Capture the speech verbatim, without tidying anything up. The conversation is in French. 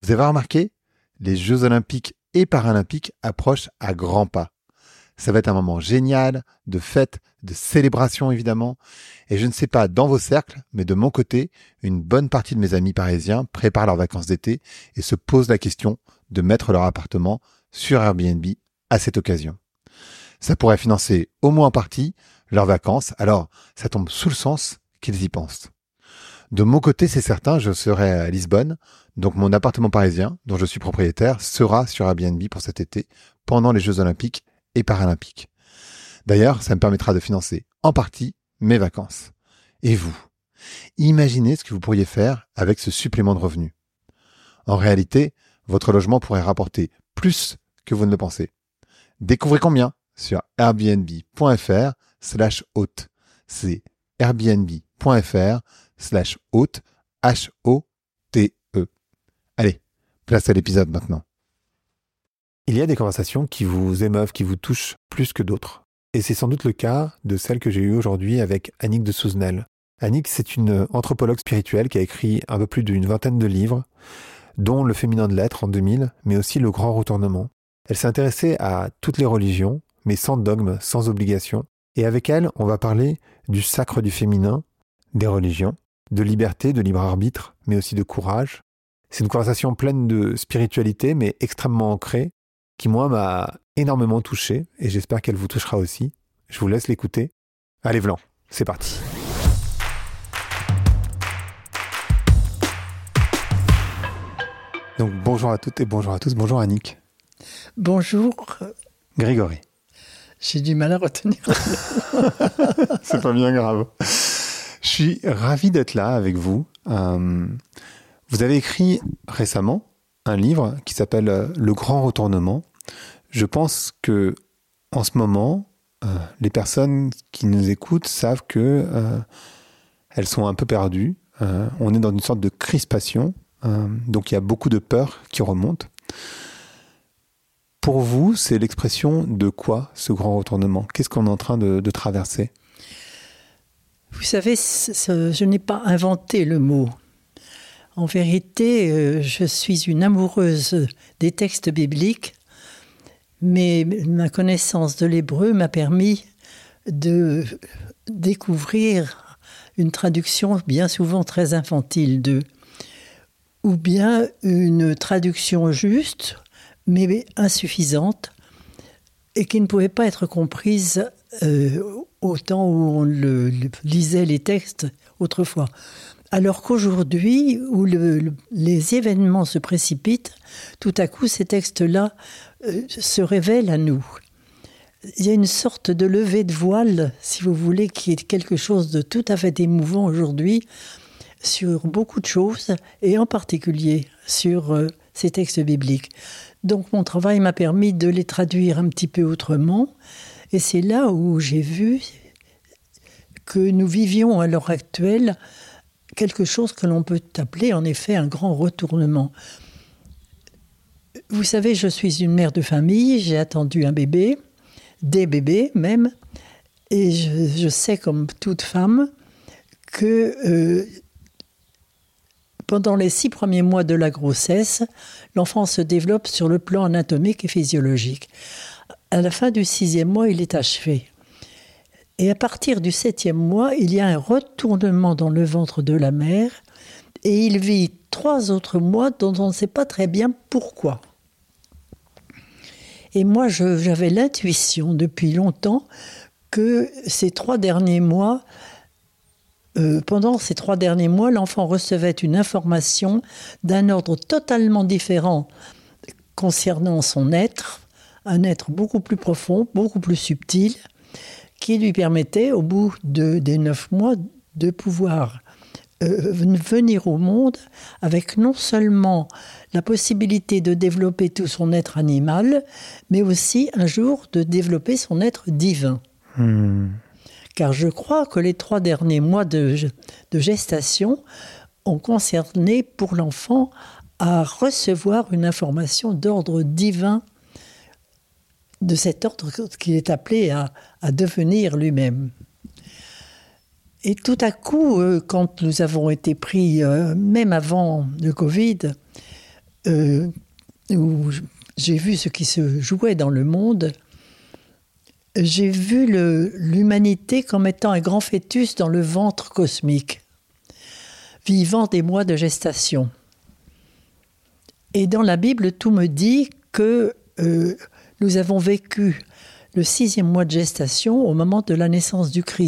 Vous avez remarqué, les Jeux Olympiques et Paralympiques approchent à grands pas. Ça va être un moment génial, de fête, de célébration évidemment. Et je ne sais pas dans vos cercles, mais de mon côté, une bonne partie de mes amis parisiens préparent leurs vacances d'été et se posent la question de mettre leur appartement sur Airbnb à cette occasion. Ça pourrait financer au moins en partie leurs vacances, alors ça tombe sous le sens qu'ils y pensent. De mon côté, c'est certain, je serai à Lisbonne, donc mon appartement parisien, dont je suis propriétaire, sera sur Airbnb pour cet été, pendant les Jeux Olympiques et Paralympiques. D'ailleurs, ça me permettra de financer en partie mes vacances. Et vous, imaginez ce que vous pourriez faire avec ce supplément de revenus. En réalité, votre logement pourrait rapporter plus que vous ne le pensez. Découvrez combien sur airbnb.fr slash hôte. C'est airbnb.fr slash hôte, H O T E. Allez, place à l'épisode maintenant. Il y a des conversations qui vous émeuvent, qui vous touchent plus que d'autres. Et c'est sans doute le cas de celle que j'ai eue aujourd'hui avec Annick de Souzenel. Annick, c'est une anthropologue spirituelle qui a écrit un peu plus d'une vingtaine de livres, dont Le féminin de l'être en deux mille, mais aussi Le grand retournement. Elle s'est intéressée à toutes les religions, mais sans dogme, sans obligation. Et avec elle, on va parler du sacre du féminin, des religions, de liberté, de libre arbitre, mais aussi de courage. C'est une conversation pleine de spiritualité, mais extrêmement ancrée, qui moi m'a énormément touché, et j'espère qu'elle vous touchera aussi. Je vous laisse l'écouter. Allez, Vlan, c'est parti. Donc bonjour à toutes et bonjour à tous. Bonjour Annick. Bonjour. Grégory. J'ai du mal à retenir. C'est pas bien grave. Je suis ravi d'être là avec vous. Euh, vous avez écrit récemment un livre qui s'appelle Le grand retournement. Je pense que en ce moment, euh, les personnes qui nous écoutent savent que euh, elles sont un peu perdues. Euh, on est dans une sorte de crispation. Euh, donc il y a beaucoup de peur qui remonte. Pour vous, c'est l'expression de quoi, ce grand retournement ? Qu'est-ce qu'on est en train de, de traverser ? Vous savez, je n'ai pas inventé le mot. En vérité, je suis une amoureuse des textes bibliques, mais ma connaissance de l'hébreu m'a permis de découvrir une traduction bien souvent très infantile d'eux, ou bien une traduction juste, mais insuffisante, et qui ne pouvait pas être comprise euh, au temps où on le, le, lisait les textes autrefois. Alors qu'aujourd'hui, où le, le, les événements se précipitent, tout à coup, ces textes-là euh, se révèlent à nous. Il y a une sorte de levée de voile, si vous voulez, qui est quelque chose de tout à fait émouvant aujourd'hui, sur beaucoup de choses, et en particulier sur euh, ces textes bibliques. Donc mon travail m'a permis de les traduire un petit peu autrement, et c'est là où j'ai vu que nous vivions à l'heure actuelle quelque chose que l'on peut appeler en effet un grand retournement. Vous savez, je suis une mère de famille, j'ai attendu un bébé, des bébés même, et je, je sais comme toute femme que euh, pendant les six premiers mois de la grossesse, l'enfant se développe sur le plan anatomique et physiologique. À la fin du sixième mois, il est achevé. Et à partir du septième mois, il y a un retournement dans le ventre de la mère et il vit trois autres mois dont on ne sait pas très bien pourquoi. Et moi, je, j'avais l'intuition depuis longtemps que ces trois derniers mois, Euh, pendant ces trois derniers mois, l'enfant recevait une information d'un ordre totalement différent concernant son être, un être beaucoup plus profond, beaucoup plus subtil, qui lui permettait, au bout de, des neuf mois, de pouvoir euh, venir au monde avec non seulement la possibilité de développer tout son être animal, mais aussi un jour de développer son être divin. Hmm. Car je crois que les trois derniers mois de, de gestation ont concerné pour l'enfant à recevoir une information d'ordre divin, de cet ordre qu'il est appelé à, à devenir lui-même. Et tout à coup, quand nous avons été pris, même avant le Covid, euh, où j'ai vu ce qui se jouait dans le monde, j'ai vu le, l'humanité comme étant un grand fœtus dans le ventre cosmique, vivant des mois de gestation. Et dans la Bible, tout me dit que euh, nous avons vécu le sixième mois de gestation au moment de la naissance du Christ.